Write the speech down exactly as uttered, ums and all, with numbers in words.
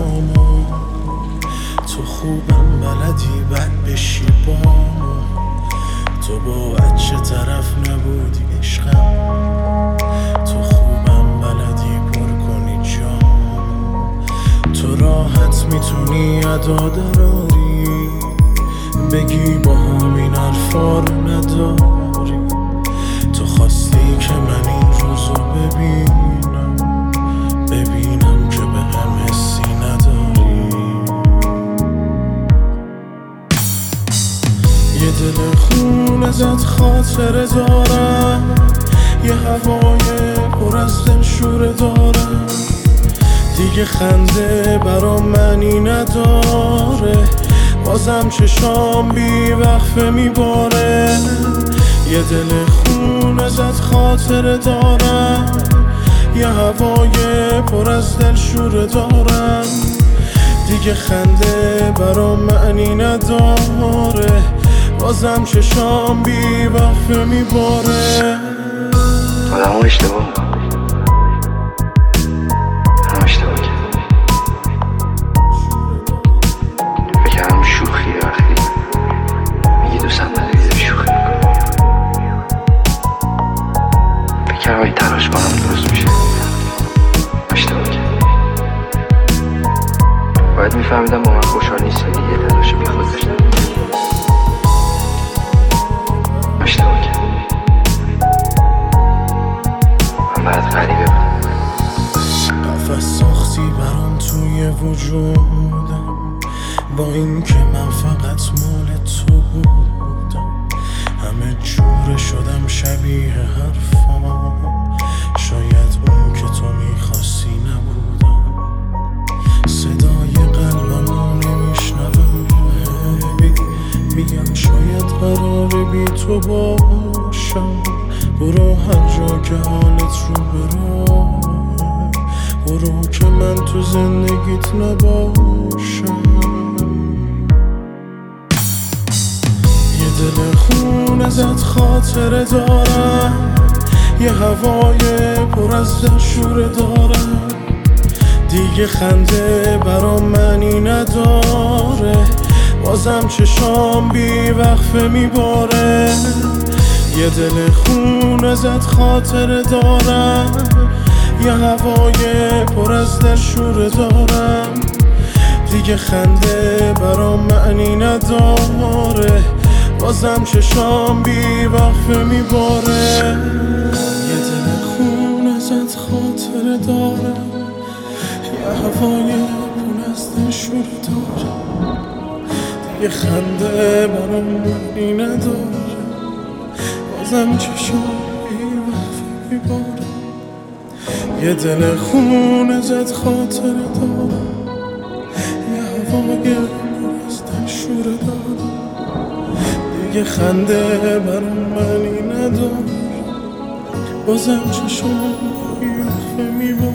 حرفامو، تو خوبم بلدی بد بشی بامو، تو با بچه طرف نبودی عشقم، تو خوبم بلدی پر کنی جامو، تو راحت میتونی ادا دراری بگی با همین حرفا رو نداری، تو خواستی که من این روزو ببینم ببینم که به هم حسی نداری. یه دل خون ازت خاطره دارم، یه هوای پر از دلشوره دارم، دیگه خنده برام معنی نداره، بازم چشام بی وقفه میباره. یه دل خون ازت خاطره دارم، یه هوای پر از دلشوره دارم، دیگه خنده برام معنی نداره، بازم چشام بی وقفه میباره. آدم ها اشتباه هم اشتباه کرد، فکرم شوخیه وقتی میگی دوستم نداری داری شوخی میکنم، فکرم این تلاش کنم درست میشه، اشتباه کرد. باید میفهمیدم با من خوشحال نیستی، یه تلاش بی خود داشتم، اشتباه کرد. من برات غریبه بودم، قفس ساختی برام توی وجودم، با این که من فقط مال تو بودم، همه جوره شدم شبیه حرفام، شاید اون که تو میخواستی نبودم، صدای قلبمو نمیشنوم، میگم شاید قراره بی تو باشم، برو هر جا که حالت رو برو، برو که من تو زندگیت نباشم. یه دل خون ازت خاطره دارم، یه هوای پر از دلشوره دارم، دیگه خنده برام معنی نداره، بازم چشام بی وقفه میباره. یه دل خون ازت خاطره دارم، یه هوای پر از دلشوره دارم، دیگه خنده برام معنی نداره، بازم چشام بی وقفه میباره. یه دل خون ازت خاطره دارم، یه هوای پر از دلشوره دارم، دیگه خنده برام معنی نداره، بازم چشام بی وقفه میباره. یه دل خون ازت خاطره دارم، یه هوای پر از دلشوره دارم، دیگه خنده برام معنی نداره، بازم چشام بی وقفه میباره.